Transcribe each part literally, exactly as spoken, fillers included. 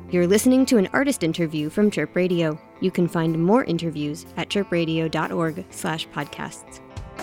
You're listening to an artist interview from Chirp Radio. You can find more interviews at chirpradio.org slash podcasts.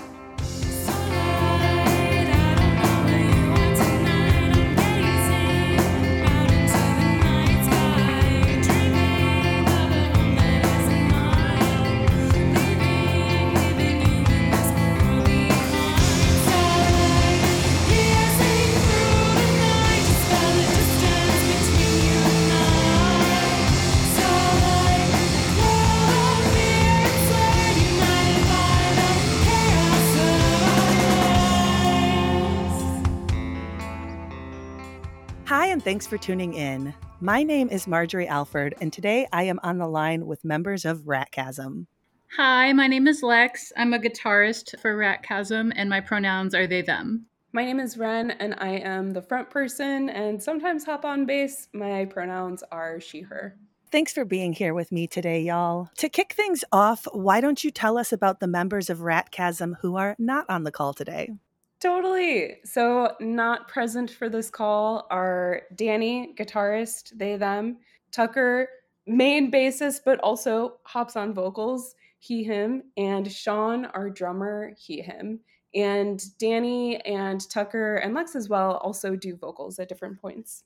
Hi, and thanks for tuning in. My name is Marjorie Alford, and today I am on the line with members of Ratchasm. Hi, my name is Lex. I'm a guitarist for Ratchasm, and my pronouns are they, them. My name is Ren, and I am the front person and sometimes hop on bass. My pronouns are she, her. Thanks for being here with me today, y'all. To kick things off, why don't you tell us about the members of Ratchasm who are not on the call today? Totally. So not present for this call are Danny, guitarist, they, them, Tucker, main bassist, but also hops on vocals, he, him, and Sean, our drummer, he, him. And Danny and Tucker and Lex as well also do vocals at different points.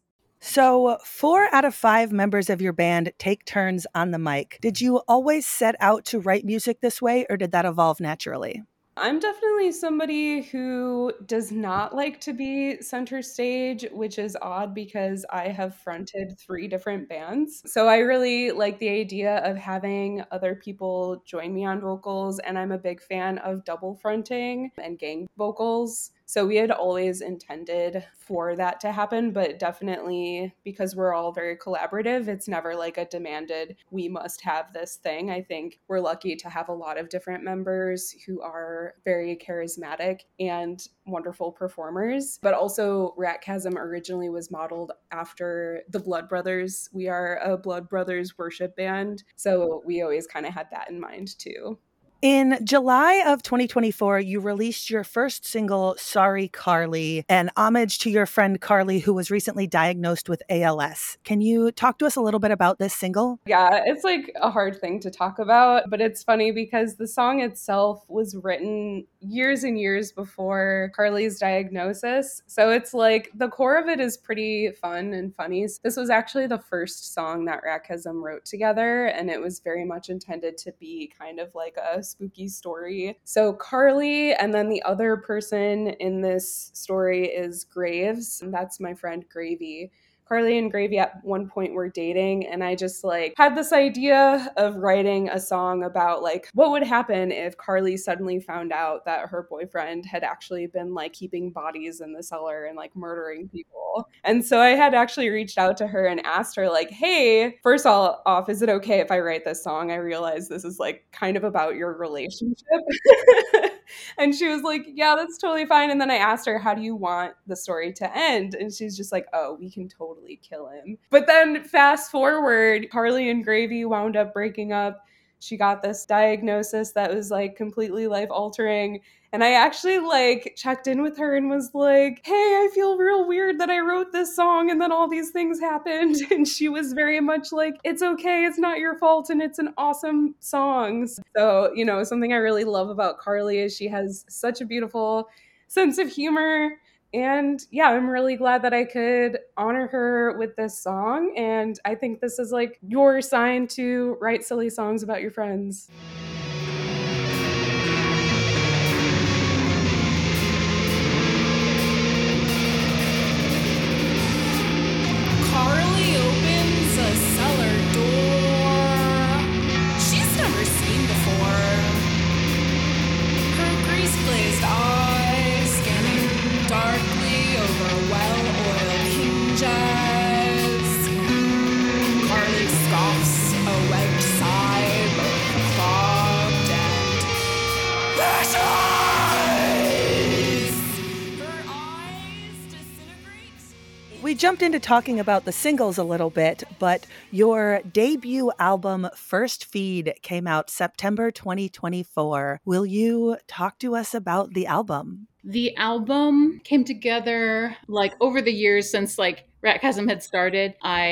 So four out of five members of your band take turns on the mic. Did you always set out to write music this way, or did that evolve naturally? I'm definitely somebody who does not like to be center stage, which is odd because I have fronted three different bands. So I really like the idea of having other people join me on vocals, and I'm a big fan of double fronting and gang vocals. So we had always intended for that to happen, but definitely because we're all very collaborative, it's never like a demanded, we must have this thing. I think we're lucky to have a lot of different members who are very charismatic and wonderful performers. But also Ratchasm originally was modeled after the Blood Brothers. We are a Blood Brothers worship band. So we always kind of had that in mind too. In July of twenty twenty-four, you released your first single, Sorry, Carly, an homage to your friend Carly, who was recently diagnosed with A L S. Can you talk to us a little bit about this single? Yeah, it's like a hard thing to talk about, but it's funny because the song itself was written years and years before Carly's diagnosis. So it's like the core of it is pretty fun and funny. This was actually the first song that Ratchasm wrote together, and it was very much intended to be kind of like a spooky story. So Carly, and then the other person in this story is Graves, and that's my friend Gravy. Carly and Gravy at one point were dating, and I just like had this idea of writing a song about like what would happen if Carly suddenly found out that her boyfriend had actually been like keeping bodies in the cellar and like murdering people. And so I had actually reached out to her and asked her like, hey, first all off, is it okay if I write this song? I realize this is like kind of about your relationship. And she was like, yeah, that's totally fine. And then I asked her, how do you want the story to end? And she's just like, oh, we can totally kill him. But then fast forward, Carly and Gravy wound up breaking up. She got this diagnosis that was like completely life altering. And I actually like checked in with her and was like, hey, I feel real weird that I wrote this song and then all these things happened. And she was very much like, it's okay, it's not your fault, and it's an awesome song. So, you know, something I really love about Carly is she has such a beautiful sense of humor. And yeah, I'm really glad that I could honor her with this song. And I think this is like your sign to write silly songs about your friends. Carly opens a cellar door she's never seen before. Her grease-glazed eyes scanning darkly over well-oiled hinges. Carly scoffs a webbed sigh, both clogged and vicious. Her eyes disintegrate. We jumped into talking about the singles a little bit, but your debut album, First Feed, came out September twenty twenty-four. Will you talk to us about the album? The album came together like over the years since like Ratchasm had started. I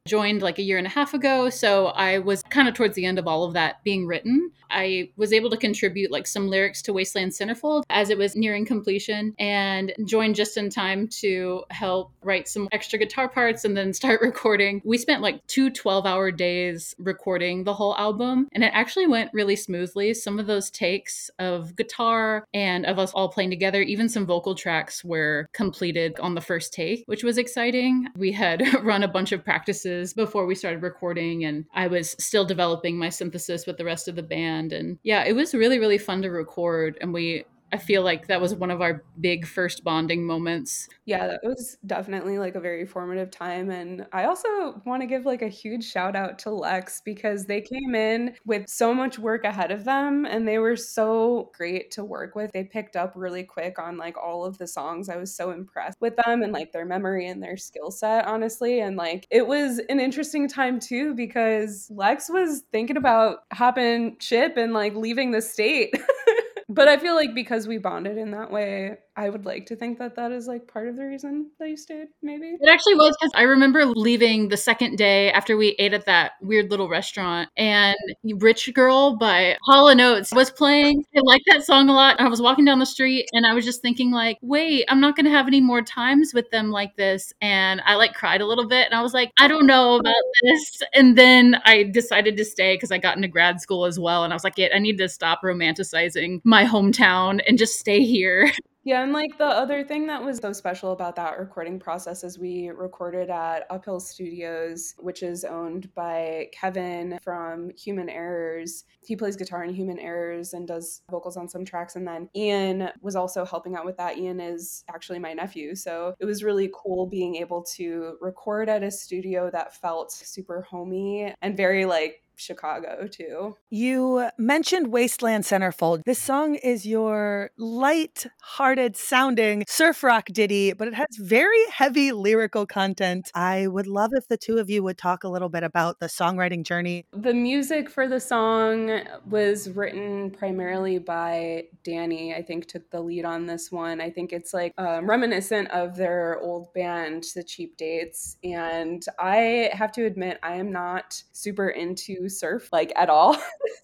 joined like a year and a half ago. So I was kind of towards the end of all of that being written. I was able to contribute like some lyrics to Wasteland Centerfold as it was nearing completion and joined just in time to help write some extra guitar parts and then start recording. We spent like two twelve hour days recording the whole album, and it actually went really smoothly. Some of those takes of guitar and of us all playing together, even some vocal tracks were completed on the first take, which was exciting. We had run a bunch of practices before we started recording, and I was still developing my synthesis with the rest of the band. And yeah, it was really, really fun to record. And we, I feel like that was one of our big first bonding moments. Yeah, that was definitely like a very formative time. And I also want to give like a huge shout out to Lex, because they came in with so much work ahead of them and they were so great to work with. They picked up really quick on like all of the songs. I was so impressed with them and like their memory and their skill set, honestly. And like it was an interesting time too, because Lex was thinking about hopping ship and like leaving the state. But I feel like because we bonded in that way, I would like to think that that is like part of the reason that you stayed, maybe. It actually was, because I remember leaving the second day after we ate at that weird little restaurant, and Rich Girl by Hall and Oates was playing. I liked that song a lot. I was walking down the street and I was just thinking like, wait, I'm not going to have any more times with them like this. And I like cried a little bit and I was like, I don't know about this. And then I decided to stay because I got into grad school as well. And I was like, I need to stop romanticizing my hometown and just stay here. Yeah, and like the other thing that was so special about that recording process is we recorded at Uphill Studios, which is owned by Kevin from Human Errors. He plays guitar in Human Errors and does vocals on some tracks. And then Ian was also helping out with that. Ian is actually my nephew. So it was really cool being able to record at a studio that felt super homey and very like Chicago too. You mentioned Wasteland Centerfold. This song is your light-hearted sounding surf rock ditty, but it has very heavy lyrical content. I would love if the two of you would talk a little bit about the songwriting journey. The music for the song was written primarily by Danny. I think took the lead on this one. I think it's like um, reminiscent of their old band, The Cheap Dates. And I have to admit, I am not super into surf like at all.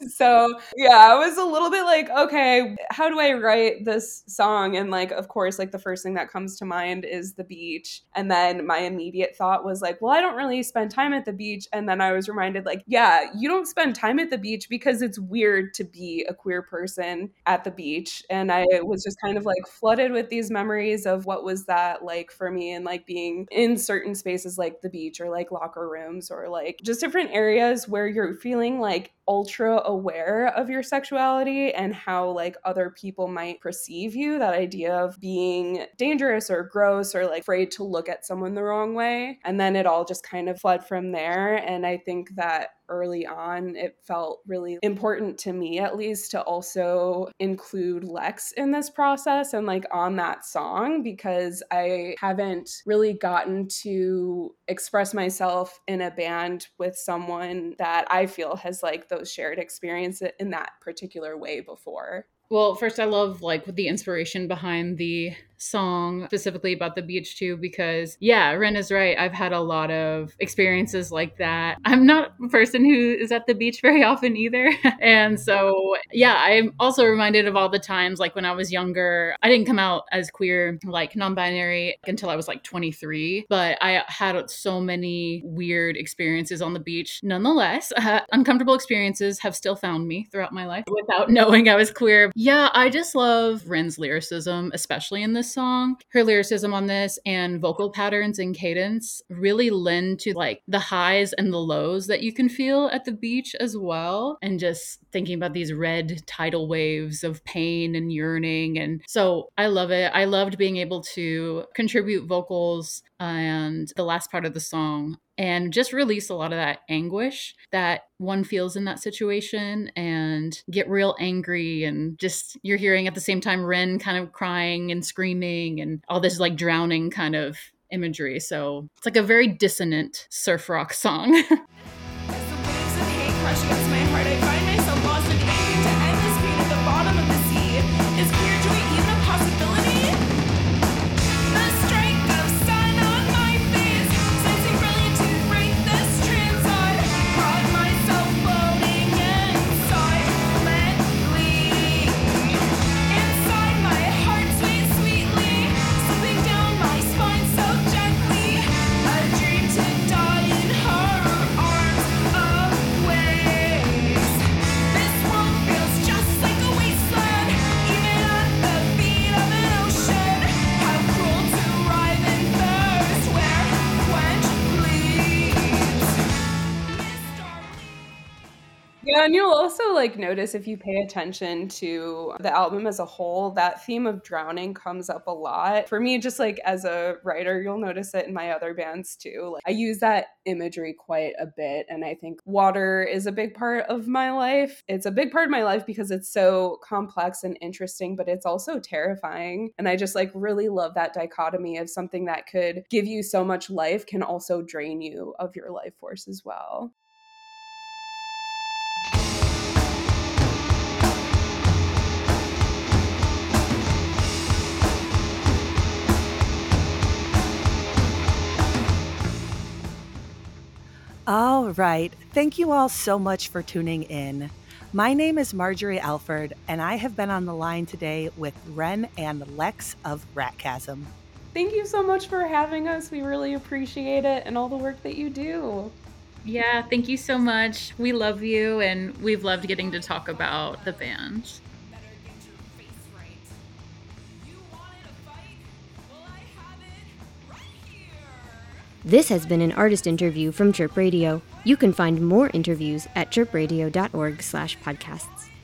So yeah, I was a little bit like, okay, how do I write this song? And like, of course, like the first thing that comes to mind is the beach. And then my immediate thought was like, well, I don't really spend time at the beach. And then I was reminded like, yeah, you don't spend time at the beach because it's weird to be a queer person at the beach. And I was just kind of like flooded with these memories of what was that like for me, and like being in certain spaces like the beach or like locker rooms or like just different areas where you're feeling like ultra aware of your sexuality and how like other people might perceive you. That idea of being dangerous or gross or like afraid to look at someone the wrong way. And then it all just kind of fled from there. And I think that early on, it felt really important to me, at least, to also include Lex in this process and like on that song, because I haven't really gotten to express myself in a band with someone that I feel has like those shared experiences in that particular way before. Well, first, I love like the inspiration behind the song, specifically about the beach too, because yeah, Ren is right. I've had a lot of experiences like that. I'm not a person who is at the beach very often either. And so yeah, I'm also reminded of all the times like when I was younger, I didn't come out as queer, like non-binary, until I was like twenty-three, but I had so many weird experiences on the beach. Nonetheless, uh, uncomfortable experiences have still found me throughout my life without knowing I was queer. Yeah, I just love Ren's lyricism, especially in this song. Her lyricism on this and vocal patterns and cadence really lend to like the highs and the lows that you can feel at the beach as well. And just thinking about these red tidal waves of pain and yearning. And so I love it. I loved being able to contribute vocals and the last part of the song and just release a lot of that anguish that one feels in that situation and get real angry. And just you're hearing at the same time Ren kind of crying and screaming and all this like drowning kind of imagery. So it's like a very dissonant surf rock song. As the waves of hate crush against my heart, I find myself lost in anger to endless pain at the bottom of the sea. Is queer joy even a possibility? The strike of sun on my face, sensing brilliant to break the Yeah, and you'll also like notice if you pay attention to the album as a whole, that theme of drowning comes up a lot. For me, just like as a writer, you'll notice it in my other bands too. Like, I use that imagery quite a bit, and I think water is a big part of my life. It's a big part of my life because it's so complex and interesting, but it's also terrifying. And I just like really love that dichotomy of something that could give you so much life can also drain you of your life force as well. All right. Thank you all so much for tuning in. My name is Marjorie Alford, and I have been on the line today with Ren and Lex of Ratchasm. Thank you so much for having us. We really appreciate it and all the work that you do. Yeah, thank you so much. We love you, and we've loved getting to talk about the band. This has been an artist interview from Chirp Radio. You can find more interviews at chirp radio dot org slash podcasts.